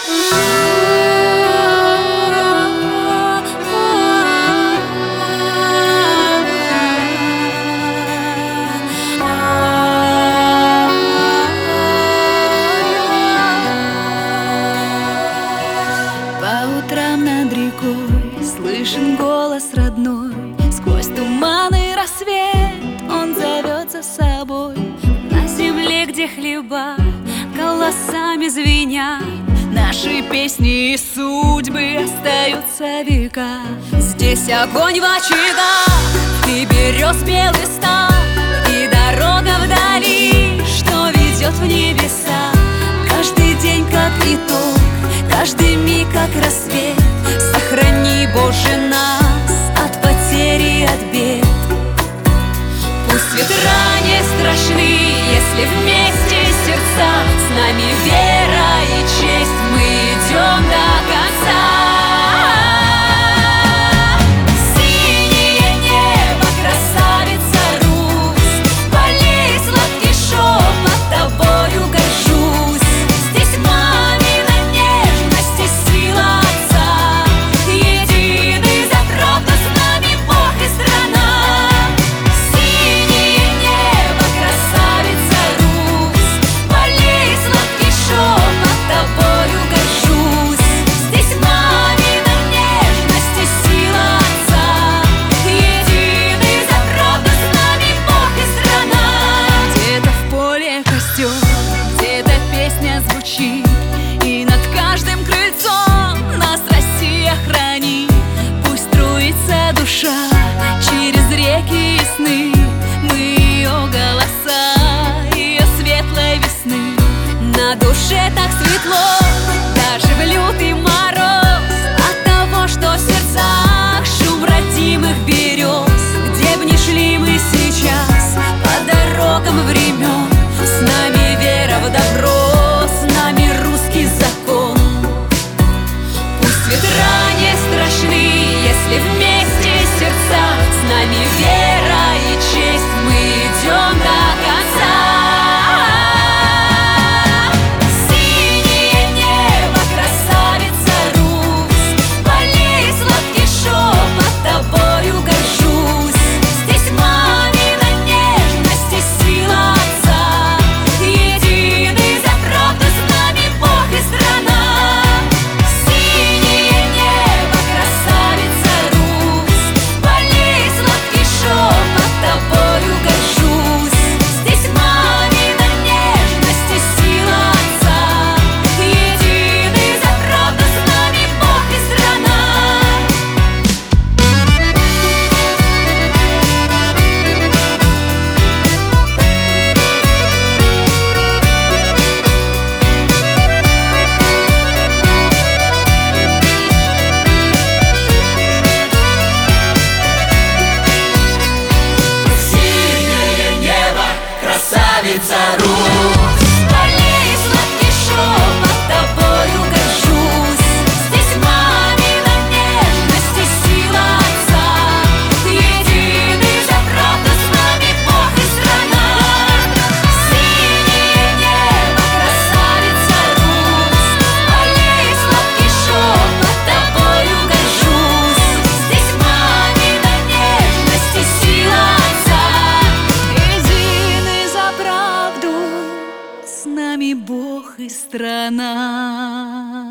Над рекой слышен голос родной. Сквозь туман и рассвет он зовет за собой. На земле, где хлеба голосами звенят, наши песни и судьбы остаются века. Здесь огонь в очагах и берез белый стал, и дорога вдали, что ведет в небеса. Каждый день как итог, каждый миг как рассвет. Сохрани, Боже, нас от потери и от бед. Пусть ветра не страшны, если вместе сердца, с нами вера и честь, мы идем до конца. Синее небо, красавица Русь, полей сладкий шепот, тобою горжусь. Здесь мамина нежность и сила отца, единый за правду с нами Бог и страна. Синее небо, красавица Русь, полей сладкий шепот, тобою горжусь. Здесь мамина нежность и сила отца, единый за правду с нами Бог и страна. Где-то в поле костер, где-то песня звучит, и над каждым крыльцом нас Россия хранит. Пусть струится душа через реки и сны, мы ее голоса, ее светлой весны. На душе так светло, даже в лютый мороз, от того, что в сердцах шум родимых берез. Где б ни шли мы сейчас по дорогам времен, с нами вера в добро, с нами русский закон. Пусть ветра не страшны, если вместе сердца, с нами вера и честь, мы идем до конца. Синее небо, красавица Русь, полей сладкий шепот, тобою горжусь. Здесь мамина нежность и сила отца, единый за правду с нами Бог и страна. Синее небо, красавица Русь, полей сладкий шепот, тобою горжусь. Здесь мамина нежность и сила отца, единый за правду с нами Бог и страна. Синее небо, красавица Русь, Полей сладкий шепот, тобою горжусь. Здесь мамина нежность и сила отца, единый за правду с нами Бог и страна. Синее небо, красавица Русь, полей сладкий шепот, тобою горжусь. Здесь мамина нежность и сила отца, единый за правду с нами Бог и страна.